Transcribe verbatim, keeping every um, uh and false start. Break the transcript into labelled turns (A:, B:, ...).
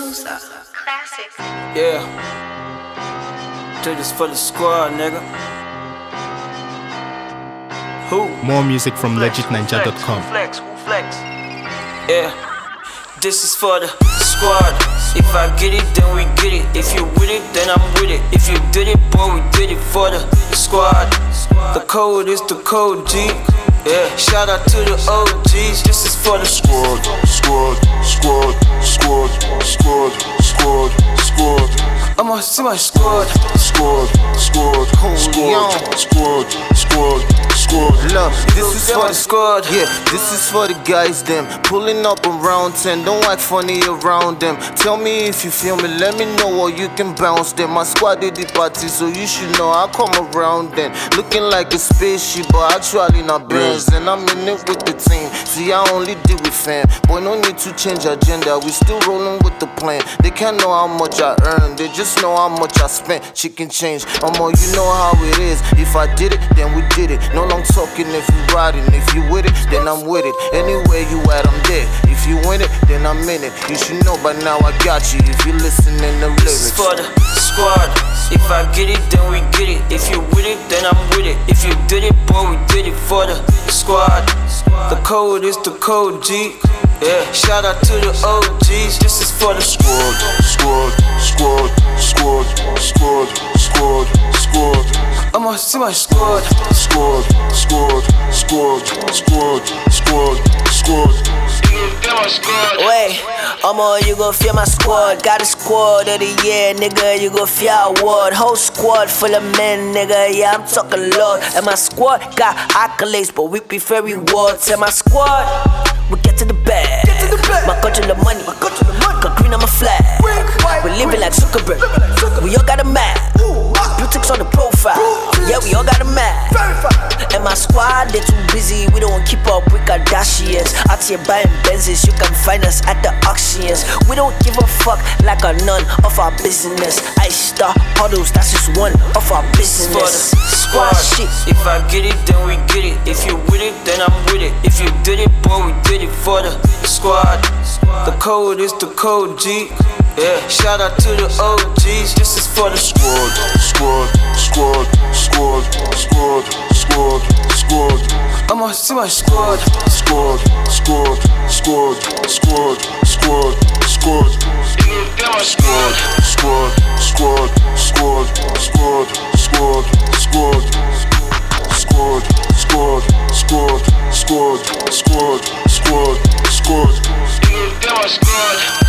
A: Medusa. Classic.
B: Yeah. Do this for the squad, nigga. Who?
C: More music from legit ninja dot com.
B: Who flex? Who flex? Yeah. This is for the squad. If I get it, then we get it. If you with it, then I'm with it. If you did it, boy, we did it for the squad. The code is the code G. Yeah. Shout out to the O Gs. This is for the
D: squad, squad, squad, squad, squad, squad, squad.
B: I'ma see my squad.
D: Squad, squad, squad, squad, squad, squad.
E: Look, this is for the
B: squad.
E: Yeah, this is for the guys them pulling up around ten. Don't act funny around them. Tell me if you feel me, let me know or you can bounce them. My squad did the party, so you should know I come around then. Looking like a spaceship, but actually not Benz. And I'm in it with the team. See, I only deal with fam. Boy, no need to change agenda. We still rolling with the plan. They can't know how much I earn. They just know how much I spent. Chicken change. I'm on, you know how it is. If I did it, then we did it. No long talking if you riding. If you with it, then I'm with it. Anywhere you at, I'm there. If you win it, then I'm in it. You should know by now I got you. If you listening to lyrics.
B: This is for the squad. If I get it, then we get it. If you with it, then I'm with it. If you did it, boy, we did it for the squad. The code is the code G. Yeah. Shout out to the O Gs. This is for the
D: squad, squad, squad, squad, squad, squad, squad.
B: I'ma see my squad.
D: Squad, squad, squad, squad, squad, squad.
F: Wait, I'ma, you gon' feel my squad. Got a squad of the year, nigga, you gon' feel award. Whole squad full of men, nigga, yeah, I'm talking Lord. And my squad got accolades, but we prefer rewards. And my squad, we get to the bag. My country the money, got green on my flag. We living like Zuckerberg, we all got a map. Blue ticks on the profile, yeah, we all got a map. And my squad, they too busy, we don't keep up with Kardashians. Out here buying Benzes, you can find us at the auctions. We don't give a fuck like a none of our business. I star huddles, that's just one of our business.
B: For the squad shit. If I get it, then we get it. If you with it, then I'm with it. If you did it, boy, we did it for the squad. The code is the code G. Yeah. Shout out to the O Gs. This is for the
D: squad, squad, squad, squad, squad, squad, squad.
B: I'ma see my squad.
D: Squad, squad, squad, squad, squad, squad.
B: Squad,
D: squad, squad, squad, squad, squad, squad, squad, squad, squad, squad, squad, squad, squad, squad.
B: squad.